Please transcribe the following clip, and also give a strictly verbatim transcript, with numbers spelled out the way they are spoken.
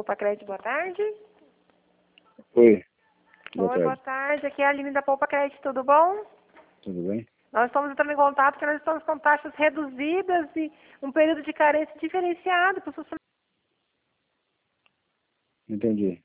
Poupa Crédito, boa tarde. Oi. Boa Oi, tarde. boa tarde. Aqui é a Aline da Poupa Crédito, tudo bom? Tudo bem? Nós estamos entrando em contato porque nós estamos com taxas reduzidas e um período de carência diferenciado para os funcionários. Entendi.